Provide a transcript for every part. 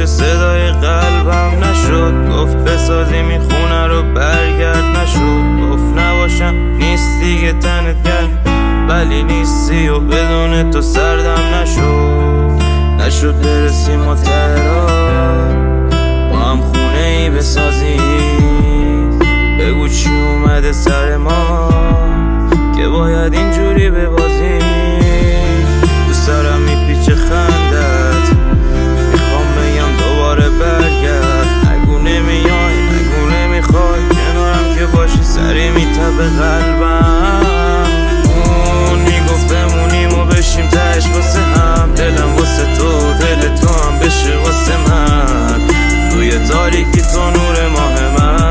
باشه صدای قلبم نشد. گفت بسازیم این خونه رو برگرد نشد. گفت نباشم نیست دیگه تنت گرم ولی نیستی و بدون تو سردم نشد برسیم ما تهران با هم خونه ای بسازیم. بگو چی اومده سر ما که باید اینجوری ببازیم. تو سرم میپیچه خندت میخوام بگم دوباره برگرد. نگو نمیای نگو نمیخوای کنارم که باشی سری میتبه قلبم. اون میگفت بمونیم و بشیم تهش واسه هم. دلم واسه تو دل تو هم بشه واسه من. توی تاریکی تو نور ماه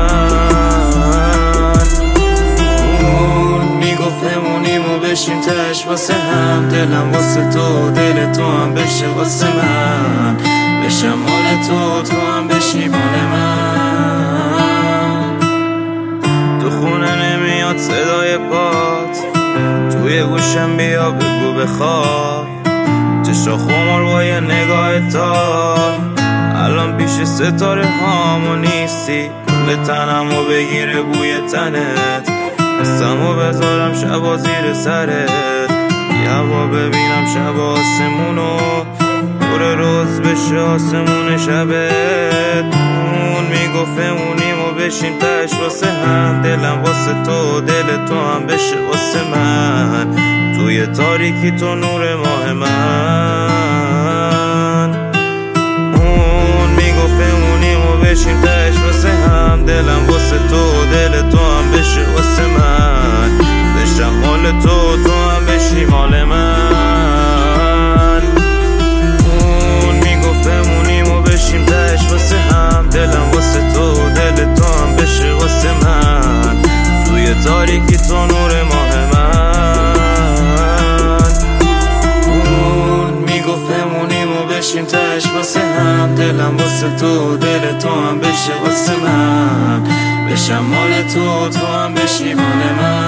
من. اون میگفت بمونیم و بشیم تهش واسه هم. دلم واسه تو دل تو هم بشه واسه من. بشم مال تو تو هم بشی مال من. تو خونه نمیاد صدای پات توی گوشم بیا بگو بخواب. چشا خمار با یه نگاه تا الان پیش ستاره هامو نیستی. کل تنمو بگیره بوی تنت دستمو بذارم شبا زیر سرت. یوا ببینم شب آسمونو دور روز بشه آسمون شبت. اون میگفت بمونیم و بشیم تهش واسه هم. دلم واسه تو دل تو هم بشه واسه من. توی تاریکی تو نور ماه من. اون میگفت بمونیم و بشیم تهش واسه هم. دلم واسه تو دل تو هم بشه واسه من. بشم مال تو تو هم بشی مال من. اون میگفت بمونیم و بشیم تهش واسه هم. دلم واسه تو دل تو هم بشه واسه من. توی تاریکی تو نور ماه من. اون میگفت بمونیم و بشیم تهش واسه هم. دلم واسه تو دل تو هم بشه واسه من. بشم مال تو تو هم بشی مال من.